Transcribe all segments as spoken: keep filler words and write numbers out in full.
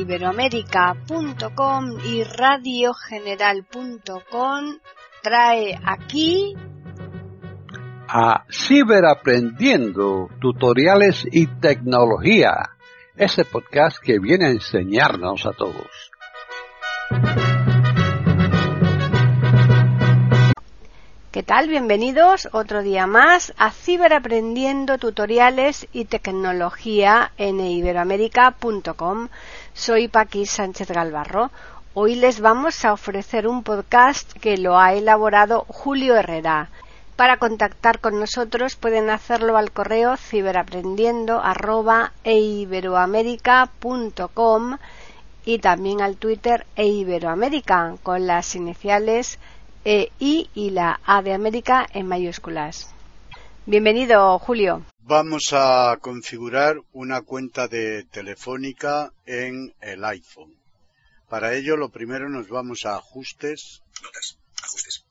iberoamérica punto com y radio general punto com trae aquí a Ciberaprendiendo, tutoriales y tecnología, ese podcast que viene a enseñarnos a todos. ¿Qué tal? Bienvenidos otro día más a Ciberaprendiendo, tutoriales y tecnología en iberoamérica punto com. Soy Paqui Sánchez Galvarro. Hoy les vamos a ofrecer un podcast que lo ha elaborado Julio Herrera. Para contactar con nosotros pueden hacerlo al correo ciberaprendiendo arroba iberoamérica punto com y también al Twitter eiberoamérica con las iniciales E I y la A de América en mayúsculas. Bienvenido, Julio. Vamos a configurar una cuenta de Telefónica en el iPhone. Para ello, lo primero nos vamos a Ajustes. Notas. Ajustes.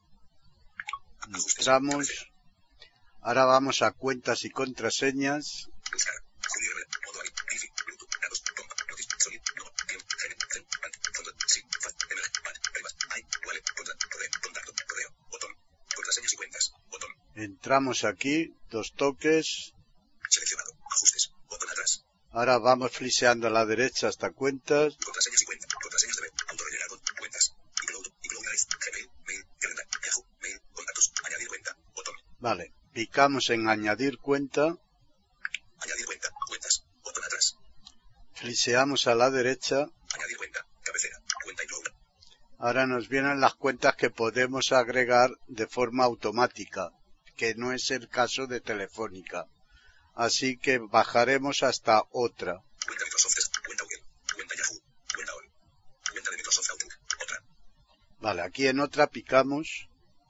Entramos. Ahora vamos a Cuentas y Contraseñas. Buscar. Julio Herrera. Modo avión. Wifi. Bluetooth. Datos. Compa. Notis. Sonido. No. Tiempo. Gen. Gen. Ant. Fondo. Sí. Faz. Emerge. Pad. Privas. Hay. Wallet. Contra. Correo. Contacto. Correo. Botón. Contraseñas y cuentas. Botón. Entramos aquí. Dos toques. Seleccionado. Ajustes. Botón atrás. Ahora vamos fliseando a la derecha hasta Cuentas. Contraseñas y cuentas. Contraseñas de web. Autorrellenar con cuentas. iCloud. iCloud Drive. Gmail. Mail. Calendar. Yahoo. Mail. Contactos. Añadir cuenta. Botón. Vale. Picamos en Añadir cuenta. Añadir cuenta. Cuentas. Botón atrás. Fliseamos a la derecha. Añadir cuenta. Cabecera. Cuenta iCloud. Ahora nos vienen las cuentas que podemos agregar de forma automática, que no es el caso de Telefónica. Así que bajaremos hasta otra. Cuenta Microsoft. Cuenta Google. Cuenta Yahoo. Cuenta All. Cuenta de Microsoft Outlook. Otra. Vale, aquí en otra picamos.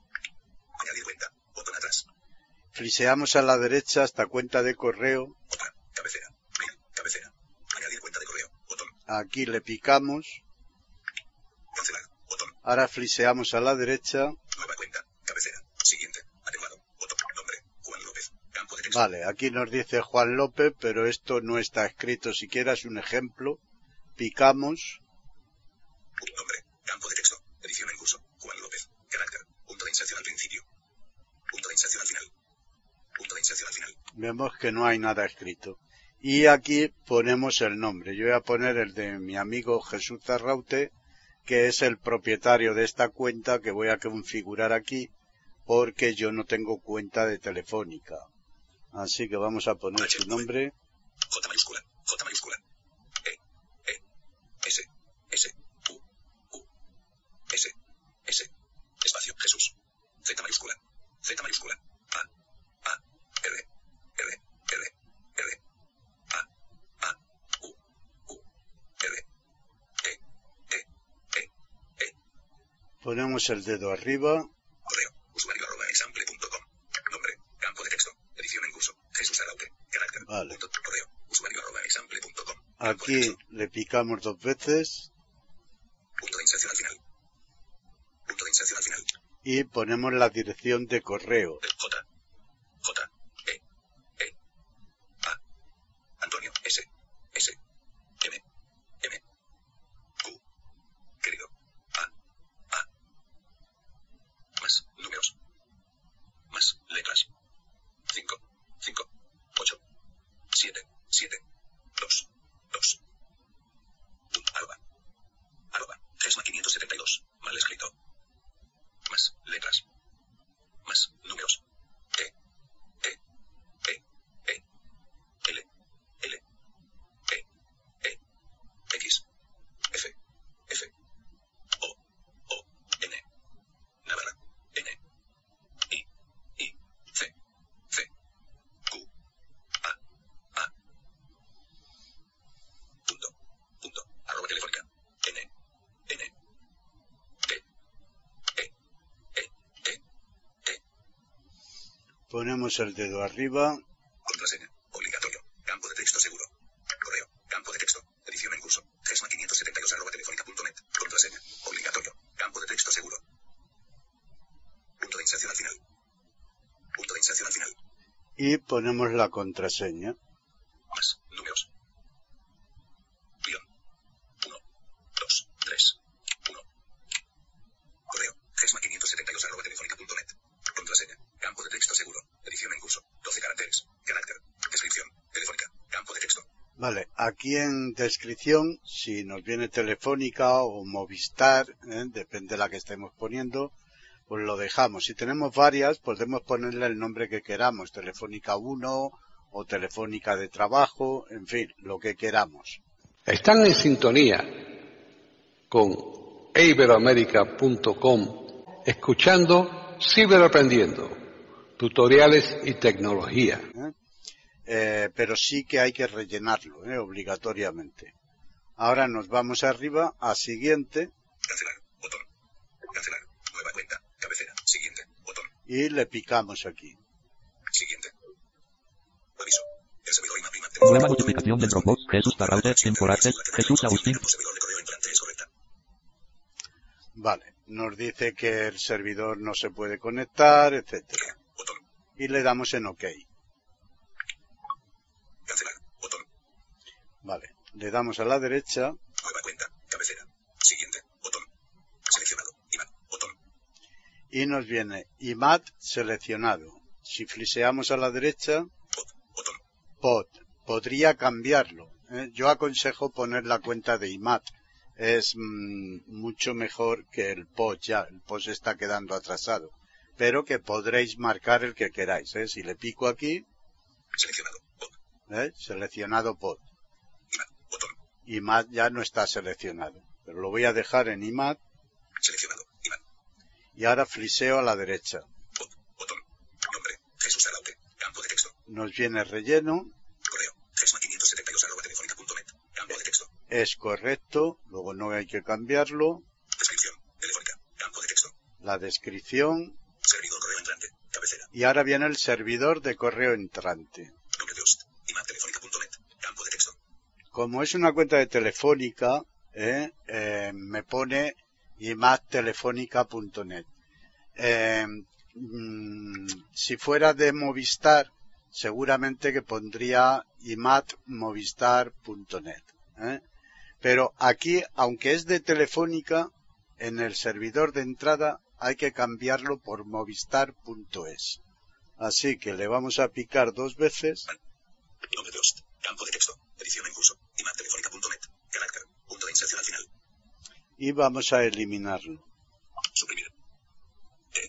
Añadir cuenta. Botón atrás. Fliseamos a la derecha hasta cuenta de correo. Otra. Cabecera. Mail. Cabecera. Añadir cuenta de correo. Botón. Aquí le picamos. Cancelar. Botón. Ahora fliseamos a la derecha. Nueva cuenta. Cabecera. Siguiente. Atenuado. Botón. Nombre. Juan López. Campo de texto. Vale, aquí nos dice Juan López, pero esto no está escrito siquiera, es un ejemplo. Picamos. Nombre. Campo de texto. Edición en curso. Juan López. Carácter. Punto de inserción al principio. Punto de inserción al final. Punto de inserción al final. Vemos que no hay nada escrito. Y aquí ponemos el nombre. Yo voy a poner el de mi amigo Jesús Zarraute, que es el propietario de esta cuenta que voy a configurar aquí, porque yo no tengo cuenta de Telefónica. Así que vamos a poner su nombre. J mayúscula. J mayúscula. E. E. S. S. U. U. S. S. Espacio. Jesús. Z mayúscula. Z mayúscula. A. A. R. R. R. R. A. A. U. U. R. E. E. E. E. Ponemos el dedo arriba. Correo. Usuario arroba example punto com. Nombre. Campo de texto. Edición en curso. Jesús Araute. Carácter. Vale. Punto. Correo. Usuario arroba example punto com. Aquí le picamos dos veces. Punto de inserción al final. Punto de inserción al final. Y ponemos la dirección de correo. J. J. E. E. A. Antonio. S. S. M. M. Q. Querido. A. A. Más números. Más letras. cinco. cinco. ocho. siete. siete. dos. dos. Arroba. Arroba. Gesma quinientos setenta y dos. Mal escrito. Más letras. Más números. T. T. E. E. L. L. E. E. X. F. F. O. O. N. Navarra. N. I. I. C. C. Q. A. A. Punto. Punto. Arroba telefónica. N. N. T. E. E. T. T. Ponemos el dedo arriba. Contraseña. Obligatorio. Campo de texto seguro. Correo. Campo de texto. Edición en curso. Gesma quinientos setenta y dos arroba telefónica punto net. Contraseña. Obligatorio. Campo de texto seguro. Punto de inserción al final. Punto de inserción al final. Y ponemos la contraseña. Más números. Guión. uno. Vale, aquí en descripción, si nos viene Telefónica o Movistar, ¿eh? depende de la que estemos poniendo, pues lo dejamos. Si tenemos varias, podemos ponerle el nombre que queramos, Telefónica uno o Telefónica de trabajo, en fin, lo que queramos. Están en sintonía con iberoamerica punto com, escuchando Ciberaprendiendo, tutoriales y tecnología. ¿Eh? Eh, pero sí que hay que rellenarlo, ¿eh? obligatoriamente. Ahora nos vamos arriba a siguiente. Cancelar, botón. Cancelar, nueva cuenta, cabecera, siguiente, botón. Y le picamos aquí. Siguiente. Aviso. El servidor I M A P I M A P. Nueva notificación del Dropbox. Jesús Tarraute, temporales, Jesús Agustín. Servidor de correo entrante es correcta. Vale, nos dice que el servidor no se puede conectar, etcétera. Botón. Y le damos en OK. Cancelar, botón. Vale, le damos a la derecha. Nueva cuenta, cabecera, siguiente, botón. Seleccionado, I M A P, botón. Y nos viene I M A T seleccionado. Si fliseamos a la derecha, Pod, botón. Pod. Podría cambiarlo. ¿eh? Yo aconsejo poner la cuenta de I M A T. Es mmm, mucho mejor que el Pod ya. El Pod se está quedando atrasado. Pero que podréis marcar el que queráis. ¿eh? Si le pico aquí, Seleccionado, pod. ¿eh? seleccionado Pod. I M A P, botón. I M A T ya no está seleccionado. Pero lo voy a dejar en I M A T. Seleccionado, I M A P. Y ahora fliseo a la derecha. Pod, botón. Nombre, Jesús Tarraute. Campo de texto. Nos viene relleno. Correo, gesma quinientos setenta y dos arroba telefónica punto net. Campo de texto. Es correcto. Luego no hay que cambiarlo. Descripción, telefónica. Campo de texto. La descripción. Servidor correo entrante. Cabecera. Y ahora viene el servidor de correo entrante. Nombre de host. I M A P telefónica punto net. Campo de texto. Como es una cuenta de Telefónica, eh, eh, me pone i m a t telefónica punto net. Eh, mm, si fuera de Movistar, seguramente que pondría i m a t movistar punto net. ¿eh? Pero aquí, aunque es de Telefónica, en el servidor de entrada hay que cambiarlo por movistar punto es. Así que le vamos a picar dos veces. Nombre de host. Campo de texto. Edición en curso. I M A P telefónica punto net. Carácter. Punto de inserción al final. Y vamos a eliminarlo. Suprimir. E.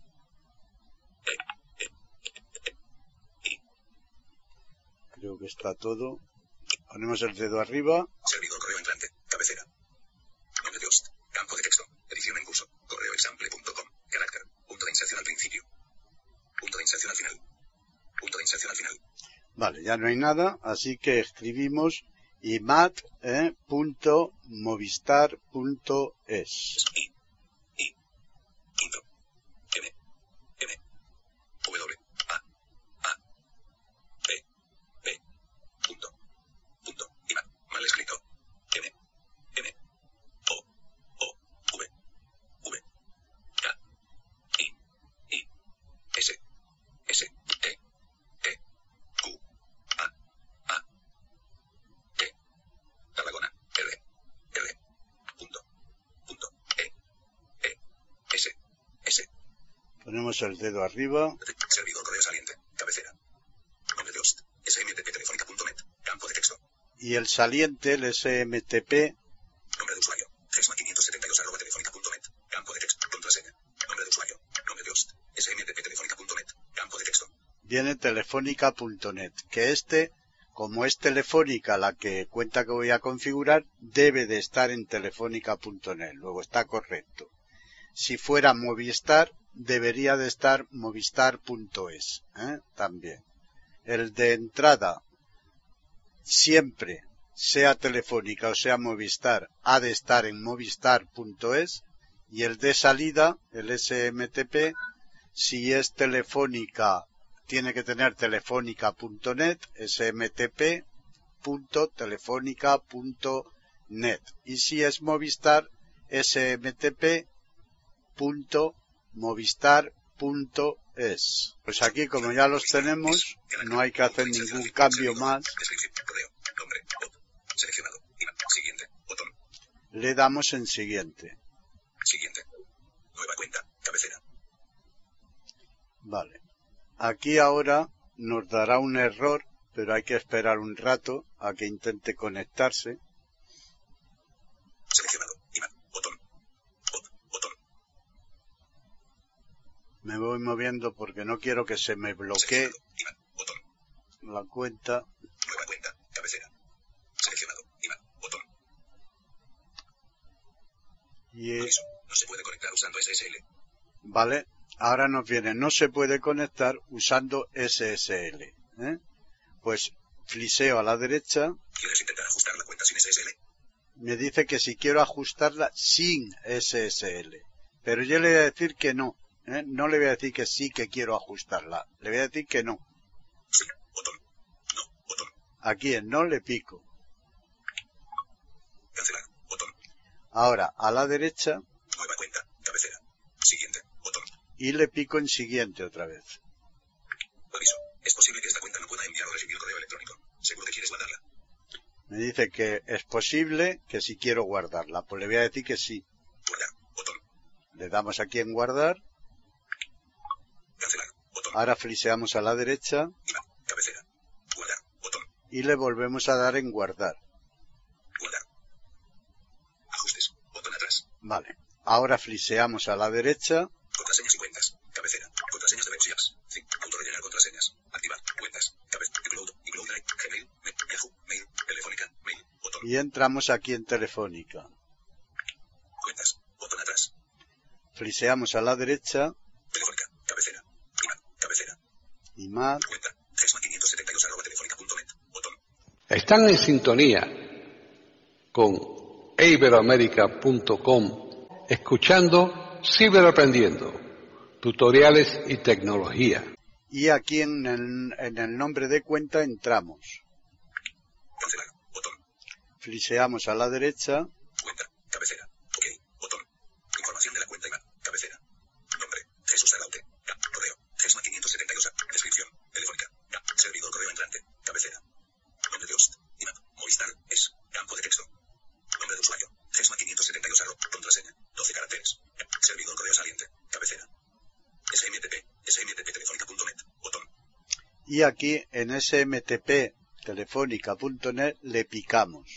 E. E. E. I. Creo que está todo. Ponemos el dedo arriba. Servidor correo entrante. Cabecera. Nombre de host. Campo de texto. Edición en curso. Correo example punto com. Carácter. Punto de inserción al principio. Punto de inserción al final. Punto de inserción al final. Vale, ya no hay nada, así que escribimos i m a t punto movistar punto es. I. I. Intro. M. M. W. A. A. P. P. Punto. Punto. I M A. Mal escrito. M. M. O. O. V. V. K. I. I. S. S. T. T. Q. A. A. T. Tarragona. R. R. Punto. Punto. E. E. S. S. Ponemos el dedo arriba. Servidor correo saliente. Cabecera. Nombre de host. S M T P telefónica punto net. Campo de texto. Y el saliente, el S M T P, Nombre de usuario. Gesma quinientos setenta y dos arroba telefónica punto net. Campo de texto. Contraseña. Nombre de usuario. Nombre de host. S M T P telefónica punto net. Campo de texto. viene telefónica punto net. Que este, como es Telefónica la que cuenta que voy a configurar, debe de estar en telefónica punto net. Luego está correcto. Si fuera Movistar, debería de estar movistar punto es. ¿eh? También. El de entrada, siempre, sea Telefónica o sea Movistar, ha de estar en movistar punto es. Y el de salida, el S M T P, si es Telefónica, tiene que tener telefónica punto net, S M T P punto telefónica punto net. Y si es Movistar, S M T P punto movistar punto es. Pues aquí, como ya los tenemos, no hay que hacer ningún cambio más. Descripción. Correo. Nombre. Pod. Seleccionado. I M A P. Siguiente. Botón. Le damos en siguiente. Siguiente. Nueva cuenta. Cabecera. Vale. Aquí ahora nos dará un error, pero hay que esperar un rato a que intente conectarse. Seleccionado. Imán. Botón. Bot. Botón. Me voy moviendo porque no quiero que se me bloquee Imán. Botón. la cuenta. Nueva cuenta. Cabecera. Seleccionado. Imán. Botón. Y, Aviso. No se puede conectar usando S S L. vale, ahora nos viene, no se puede conectar usando S S L. ¿eh? Pues fliseo a la derecha. ¿Quieres intentar ajustar la cuenta sin S S L? Me dice que si quiero ajustarla sin S S L. Pero yo le voy a decir que no. ¿eh? No le voy a decir que sí que quiero ajustarla. Le voy a decir que no. Sí. Botón. No. Botón. Aquí en no le pico. Cancelar. Botón. Ahora a la derecha Nueva cuenta. Cabecera. Siguiente. Botón. y le pico en siguiente otra vez. Aviso. Es posible que esta cuenta no pueda enviar o recibir correo electrónico. ¿Seguro que quieres guardarla? Me dice que es posible que si quiero guardarla. Pues le voy a decir que sí. Guardar. Botón. Le damos aquí en guardar. Cancelar. Botón. Ahora fliseamos a la derecha Imán. Cabecera. Guardar. Botón. y le volvemos a dar en guardar. Guardar. Ajustes. Botón atrás. Vale. Ahora fliseamos a la derecha Contraseñas y cuentas. Cabecera. Contraseñas de webs. Autorellenar contraseñas. Activar. Cuentas. Cabecera. Include. Include Drive. Gmail. Me- Yahoo. Mail. Telefónica. Mail. Botón. y entramos aquí en Telefónica. Cuentas. Botón atrás. Fliseamos a la derecha Telefónica. Cabecera. Imán. Cabecera. y más. Cuenta. Gesma quinientos setenta y dos arroba telefónica punto net. Botón. Están en sintonía con iberoamerica punto com, escuchando Ciberaprendiendo, tutoriales y tecnología. Y aquí en el, en el nombre de cuenta entramos. Cancelar. Botón. Fliseamos a la derecha Cuenta. Cabecera. Ok. Botón. Información de la cuenta Imán. Cabecera. Nombre. Jesús Araute. Ca- Correo. Gesma quinientos setenta y dos. Descripción. Telefónica. Ca- Servidor correo entrante. Cabecera. Nombre de host. Imán. Movistar. Es. Campo de texto. Nombre de usuario. Gesma quinientos setenta y dos. arro- Contraseña. doce caracteres. Ca- Servidor correo saliente. Cabecera. S M T P. S M T P telefónica punto net. Botón. y aquí en S M T P telefónica punto net le picamos.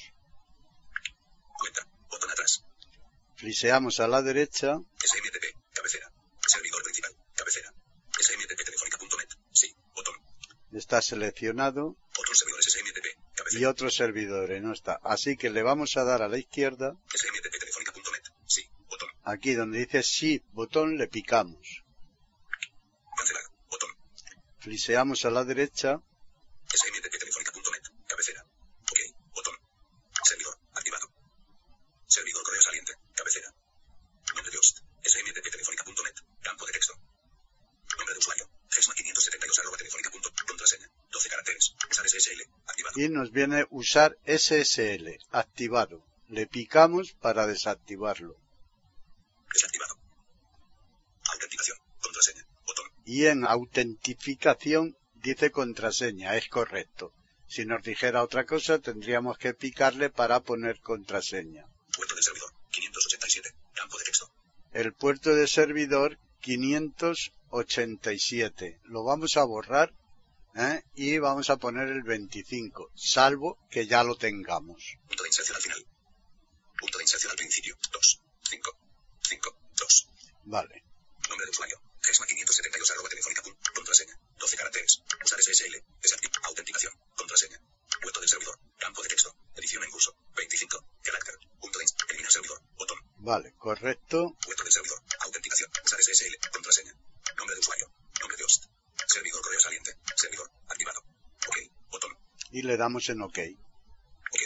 Cuenta. Botón atrás. Fliseamos a la derecha S M T P. Cabecera. Servidor principal. Cabecera. S M T P telefónica punto net. Sí. Botón. está seleccionado Otros servidores S M T P. y Cabecera. otros servidores no está. Así que le vamos a dar a la izquierda, S M T P telefónica punto net. Sí. Botón. aquí donde dice sí, botón, le picamos. Cancelar. Botón. Fliseamos a la derecha S M T P telefónica punto net. Cabecera. Ok. Botón. Servidor. Activado. Servidor correo saliente. Cabecera. Nombre de host. S M T P telefónica punto net. Campo de texto. Nombre de usuario. Gesma quinientos setenta y dos arroba telefónica punto. Contraseña. doce caracteres. Usar S S L. Activado. y nos viene usar S S L activado. Le picamos para desactivarlo. Desactivado. Autenticación. Contraseña. Botón. Y en autentificación dice contraseña, es correcto. Si nos dijera otra cosa tendríamos que picarle para poner contraseña. Puerto del servidor. quinientos ochenta y siete. Campo de texto. El puerto de servidor quinientos ochenta y siete. Lo vamos a borrar ¿eh? y vamos a poner el veinticinco, salvo que ya lo tengamos. Punto de inserción al final. Punto de inserción al principio. dos. cinco. cinco. dos. Vale. Nombre de usuario. Gesma quinientos setenta y dos arroba telefónica punto. Contraseña. doce caracteres. Usar S S L. Desactiv. Autenticación. Contraseña. Puerto del servidor. Campo de texto. Edición en curso. veinticinco. Carácter. Punto de ins- eliminar servidor. Botón. Vale, correcto. Puerto del servidor. Autenticación. Usar S S L. Contraseña. Nombre de usuario. Nombre de host. Servidor correo saliente. Servidor. Activado. Ok. Botón. Y le damos en OK. Ok.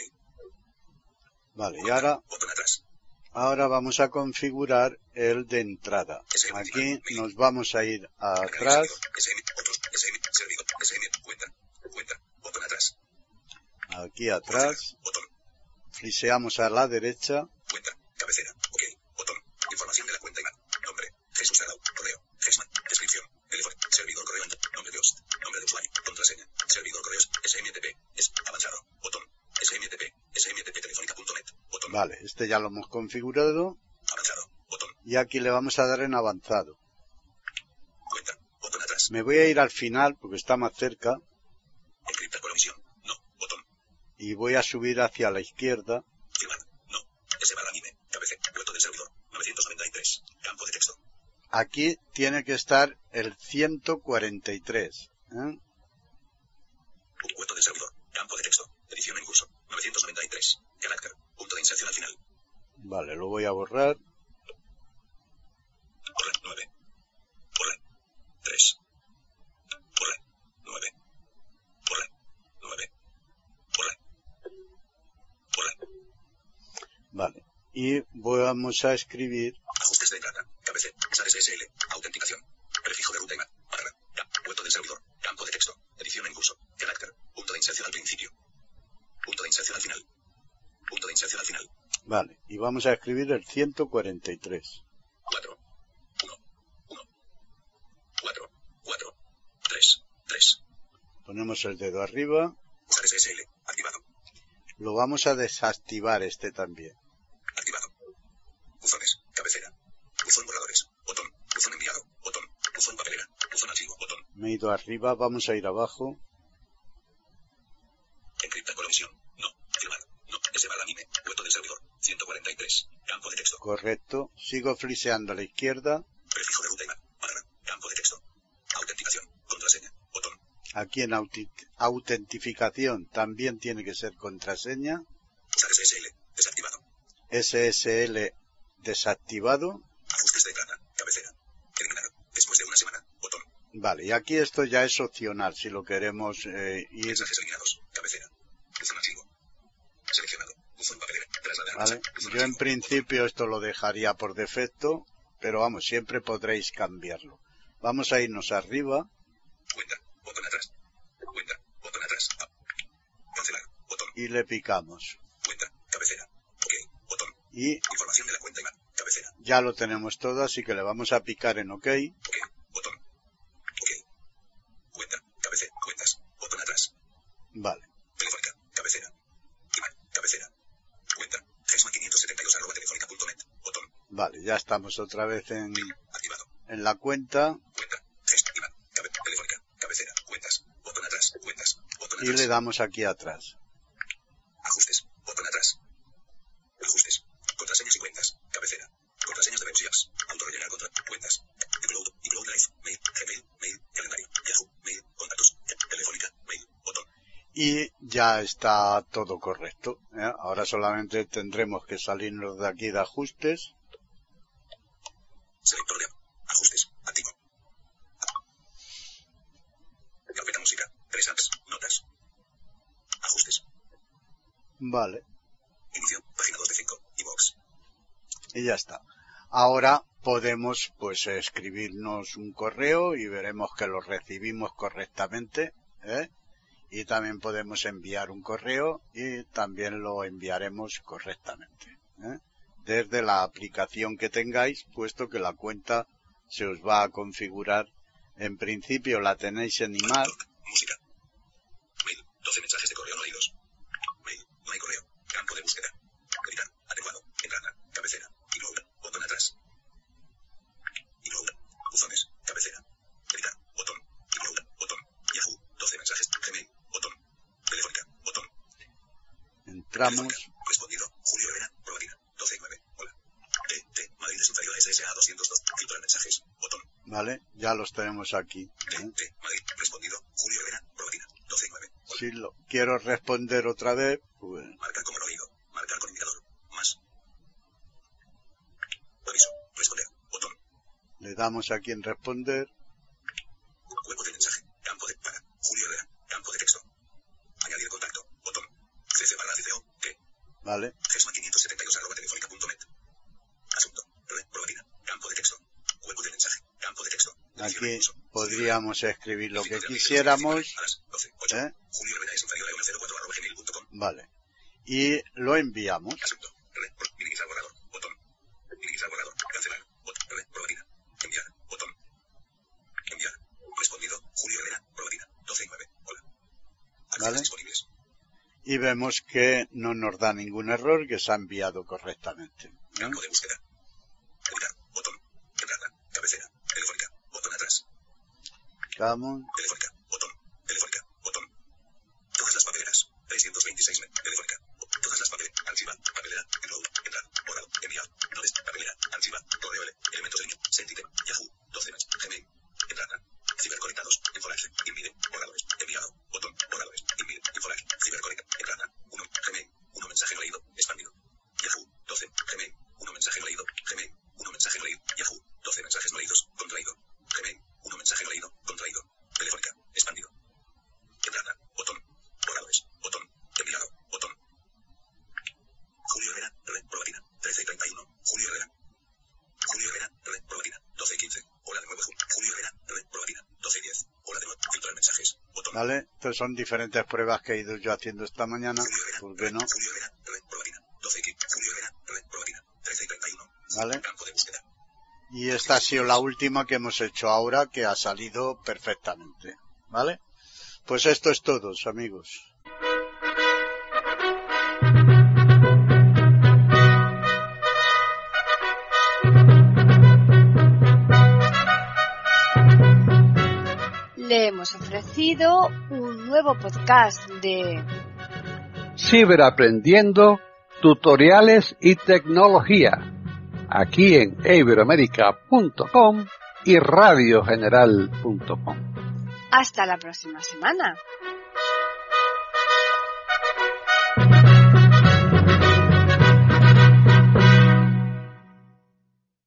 Vale, y ahora, Botón atrás. ahora vamos a configurar el de entrada. Aquí nos vamos a ir atrás. S M. Otros. S M. Servidor. S M. Cuenta. Cuenta. Botón atrás. Aquí atrás. Botón. Fliseamos a la derecha. Cuenta. Cabecera. Ok. Botón. Información de la cuenta Imán. Nombre. Jesús Arau. Correo. Gesma. Descripción. Teléfono. Servidor correo. Nombre de host. Nombre de usuario. Contraseña. Servidor correos. S M T P. Es avanzado. Botón. S M T P. S M T P telefónica punto net. Botón. Vale, este ya lo hemos configurado. Avanzado. Botón. Y aquí le vamos a dar en avanzado. Cuenta. Botón atrás. Me voy a ir al final porque está más cerca. Encriptar por omisión. y voy a subir hacia la izquierda. Firmar. No. S barra anime. Cabecera. Puerto del servidor. novecientos noventa y tres. Campo de texto. Aquí tiene que estar el ciento cuarenta y tres. ¿eh? Puerto del servidor. Campo de texto. Edición en curso. novecientos noventa y tres. Carácter. Punto de inserción al final. Vale, lo voy a borrar. Borrar. nueve. Borrar. tres. Borrar. nueve. Borrar. nueve. Borrar. Borrar. Vale. Y vamos a escribir. Ajustes de entrada. Cabecera. S S L. Autenticación. Prefijo de ruta y barra. Barra. Puerto del servidor. Campo de texto. Edición en curso. Carácter. Punto de inserción al principio. Punto de inserción al final. Punto de inserción al final. Vale. Y vamos a escribir el ciento cuarenta y tres. cuatro. uno. uno. cuatro. cuatro. tres. tres. Ponemos el dedo arriba. Usar S S L. Activado. Lo vamos a desactivar este también. Activado. Buzones. Cabecera. Buzón borradores. Botón. Buzón enviado. Botón. Buzón papelera. Buzón archivo. Botón. Me he ido arriba. Vamos a ir abajo. Encriptar colomisión. No. Firmar. No. S barra anime. Puerto del servidor. ciento cuarenta y tres. Campo de texto. Correcto. Sigo fliseando a la izquierda. Prefijo de ruta y barra. Campo de texto. Autenticación. Contraseña. Botón. Aquí en auti- autentificación también tiene que ser contraseña. Usar S S L. Desactivado. S S L desactivado. Ajustes de entrada. Cabecera. Eliminar. Después de una semana. Botón. Vale, y aquí esto ya es opcional si lo queremos eh, ir. Mensajes eliminados. Cabecera. Buzón archivo. Seleccionado. Buzón papelera. Trasladar. Vale. Buzón Yo en archivo. principio esto lo dejaría por defecto, pero vamos, siempre podréis cambiarlo. Vamos a irnos arriba. Cuenta. Botón atrás. Cuenta. Botón atrás. Ah. Cancelar. Botón. Y le picamos. Cuenta. Cabecera. Ok. Botón. Y Información de la cuenta I M A. Cabecera. ya lo tenemos todo, así que le vamos a picar en OK. Ok. Botón. Ok. Cuenta. Cabecera. Cuentas. Botón atrás. Vale. Telefónica. Cabecera. I M A. Cabecera. Cuenta. gesma quinientos setenta y dos arroba telefónica punto net. Botón. Vale, ya estamos otra vez en, Activado. en la cuenta Cuenta. Gest. I M A. Cabe telefónica. Cabecera. Cuentas. Botón atrás. Cuentas. Botón y atrás. le damos aquí atrás. Ajustes. Botón atrás. Ajustes. Contraseñas y cuentas. Cabecera. Contraseñas de webs y apps. Autorrellenar contra. Cuentas. iCloud. iCloud Live. Mail. Gmail. Mail. Calendario. Yahoo. Mail. Contactos. Telefónica. Mail. Botón. Y ya está todo correcto, ¿eh? Ahora solamente tendremos que salirnos de aquí de ajustes. Selector de ajustes. Activo. Carpeta música. Tres apps. Notas. Ajustes. Vale, Inicio. Página dos de cinco. iVoox. y ya está. Ahora podemos pues escribirnos un correo y veremos que lo recibimos correctamente, ¿eh? Y también podemos enviar un correo y también lo enviaremos correctamente, ¿eh? Desde la aplicación que tengáis, puesto que la cuenta se os va a configurar. En principio la tenéis en iMac. Música. Mail. doce mensajes de correo no leídos. Mail. No hay correo. Campo de búsqueda. Editar. Adecuado. Entrada. Cabecera. iCloud. Botón atrás. iCloud. Buzones. Cabecera. Editar. Botón. iCloud. Botón. Yahoo. doce mensajes. Gmail. Botón. Telefónica. Botón. Entramos. Telefónica. Respondido. Julio Herrera. Probatina. doce y nueve. Hola. T. T. Madrid es inferior a S S A doscientos dos. Filtrar mensajes. Botón. Vale, ya los tenemos aquí, T. ¿eh? T. Madrid. Respondido. Julio Herrera. Probatina. doce y nueve. Hola. Si lo quiero responder otra vez, pues Marcar como no leído. Marcar con indicador. Más. Aviso. Responder. Botón. le damos aquí en responder. Cuerpo de mensaje. Campo de para. Julio Herrera. Campo de texto. Añadir contacto. Botón. Cc barra C C O. ¿Qué? Vale, gesma quinientos setenta y dos arroba telefónica punto net. Asunto. Red. Probatina. Campo de texto. Cuerpo de mensaje. Campo de texto. Edición en aquí curso. podríamos escribir lo que Veinticinco de abril de quisiéramos, dos mil diecinueve, a las doce, ocho. ¿eh? Julio Herrera es inferior a uno cero cuatro arroba gmail punto com. Vale, y lo enviamos. Asunto. Red. Pro- minimizar borrador. Botón. Minimizar borrador. Cancelar. Botón. Red. Probatina. Enviar. Botón. Enviar. Respondido. Julio Herrera. Probatina. doce y nueve. Hola. Acciones Vale. disponibles. Y vemos que no nos da ningún error, que se ha enviado correctamente, ¿eh? Campo de búsqueda. Editar. Botón. Entrada. Cabecera. Telefónica. Botón atrás. Vamos, Telefónica. Botón. Telefónica. Botón. Todas las papeleras. trescientos veintiséis. me- ¿Vale? Entonces son diferentes pruebas que he ido yo haciendo esta mañana. ¿Por qué no? ¿Vale? Y esta ha sido la última que hemos hecho ahora, que ha salido perfectamente. ¿Vale? Pues esto es todo, amigos. Le hemos ofrecido un nuevo podcast de Ciberaprendiendo, tutoriales y tecnología, aquí en iberoamerica punto com y radio general punto com. Hasta la próxima semana.